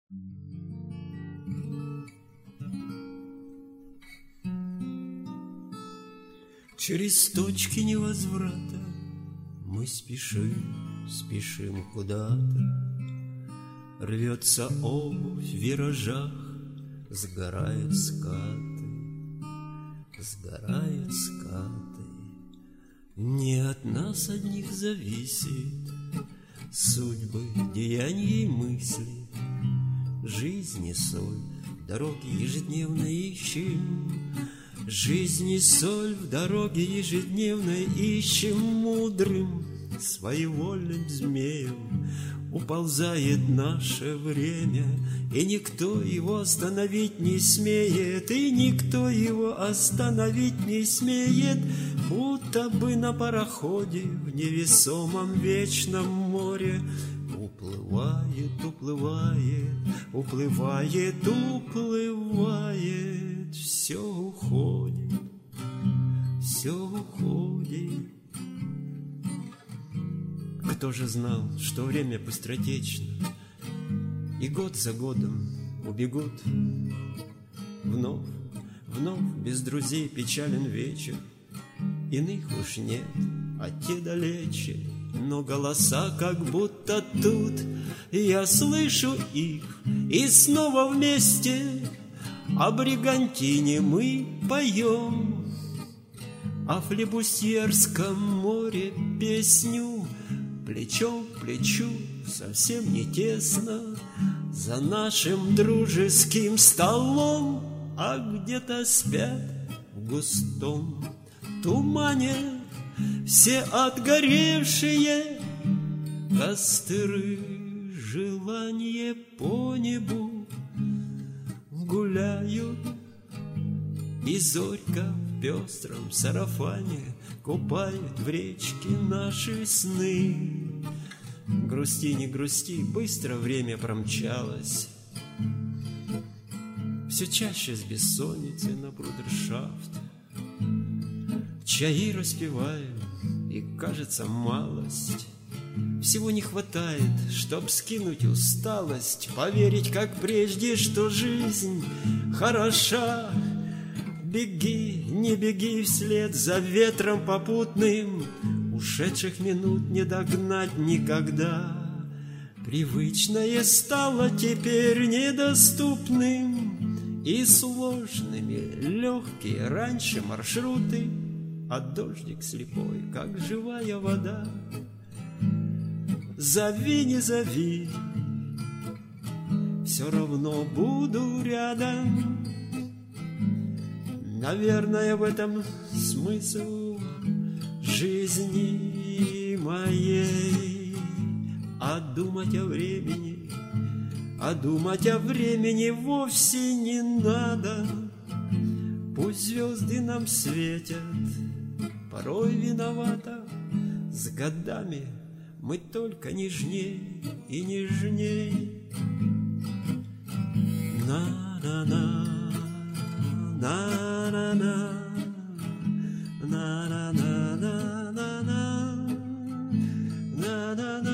Через точки невозврата мы спешим куда-то. Рвется обувь в виражах, сгорают скаты. Не от нас одних зависит судьбы, деяния и мысли. Жизни соль, дороги ежедневно ищем. Жизни соль в дороге ежедневной ищем. Мудрым своевольным змеем уползает наше время, и никто его остановить не смеет, и никто его остановить не смеет. Будто бы на пароходе в невесомом вечном море уплывает, все уходит. Кто же знал, что время быстротечно, и год за годом убегут. Вновь без друзей печален вечер, иных уж нет, а те далече. Но голоса как будто тут, и я слышу их, и снова вместе о бригантине мы поем, о флебусьерском море песню. Плечом к плечу, совсем не тесно, за нашим дружеским столом, а где-то спят в густом тумане все отгоревшие костры. Желания по небу гуляют, и зорька в пестром сарафане купает в речке наши сны. Грусти, не грусти, быстро время промчалось. Все чаще с бессонницей на брудершафт чаи распеваем, и кажется малость. Всего не хватает, чтоб скинуть усталость, поверить, как прежде, что жизнь хороша. Беги, не беги вслед за ветром попутным, ушедших минут не догнать никогда. Привычное стало теперь недоступным, и сложными легкие раньше маршруты, а дождик слепой, как живая вода. Зови, не зови, все равно буду рядом. Наверное, в этом смысл жизни моей. А думать о времени вовсе не надо. Пусть звезды нам светят, порой виновата. С годами мы только нежней и нежней. На-на-на, на-на-на, на-на-на, на-на-на, на-на-на.